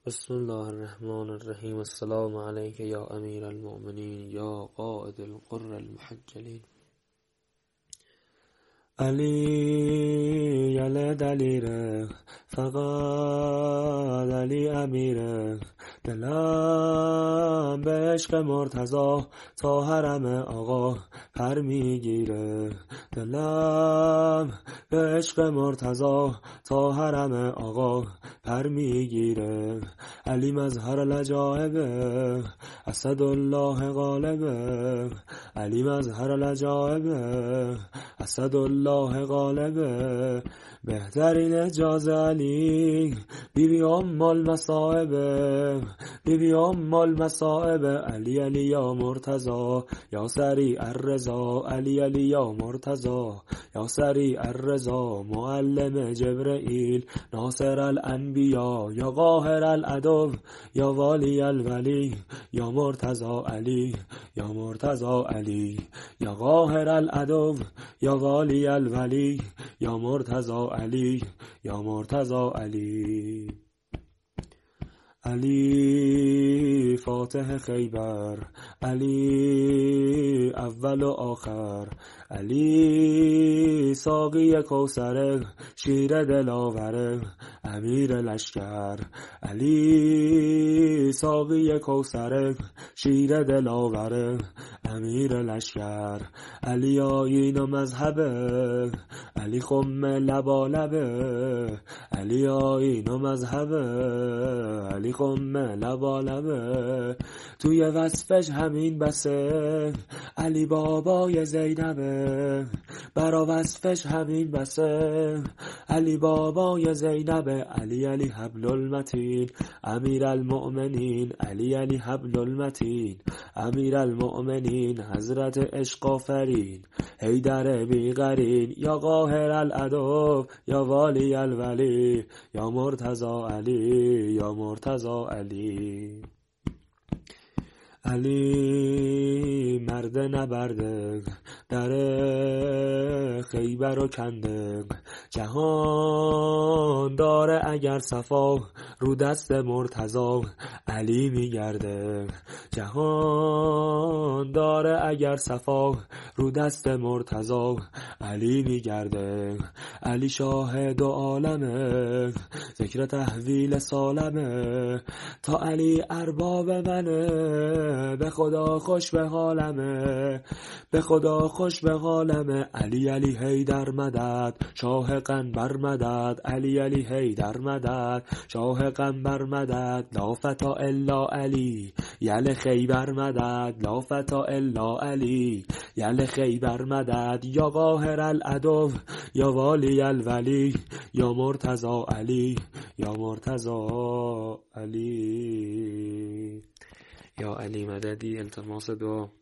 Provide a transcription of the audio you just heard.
بسم الله الرحمن الرحیم. السلام علیک یا امیر المؤمنین یا قائد القر المحجلین. علی یل دلیره فقط علی امیره، دلم به عشق مرتضی تا حرم آقا پر میگیره. دلم به عشق مرتضی تا حرم آقا پر میگیره. علی مظهر العجایبه اسدالله غالبه، علی مظهر العجایبه اسدالله غالبه. بهترین اجاز علی بیبی ام المصائبه، بیبی ام المصائبه. علی علی یا مرتضی یا سریع الرضا، علی علی یا مرتضی یا سریع الرضا. معلم جبرئیل ناصر الانبیا یا قاهر العدو یا والی الولی یا مرتضی علی یا مرتضی علی یا قاهر العدو یا والی الولی یا مرتضی علی یا مرتضی علی. علی فاتح خیبر، علی اول و آخر، علی ساقی کوثر شیر دلاور امیر لشکر. علی ساقی کوثر شیر دلاور امیر لشکر. علی آیین و مذهبه، علی خم لبالبه، علی آیین و مذهبه، علی خم لبالبه. توی وصفش همین بسه علی بابای زینبه، برا وصفش همین بسه علی بابای زینبه. علی علی حبل المتین امیر المؤمنین، علی علی حبل المتین امیر المؤمنین. حضرت عشق آفرین حیدر بیقرین یا قاهر العدو یا والی الولی یا مرتضی علی یا مرتضی علی. علی مرد نبرده در خیبر و کنده، جهان داره اگر صفا رو دست مرتضی علی میگرده. جهان داره اگر صفا رو دست مرتضی علی میگرده. علی شاهد و عالمه ذکر تحویل سالمه، تا علی ارباب منه به خدا خوش به حالمه، به خدا خوش به حالمه. علی علی حیدر مدد شاه قنبر مدد، علی علی حیدر مدد شاه قنبر مدد. لا فتا الا علی یل خیبر مدد، لا فتا الا علی یل خیبر مدد. یا قاهر العدو یا والی الولی یا مرتضی علی یا مرتضی علی. یا علی مددی. التماس دعا.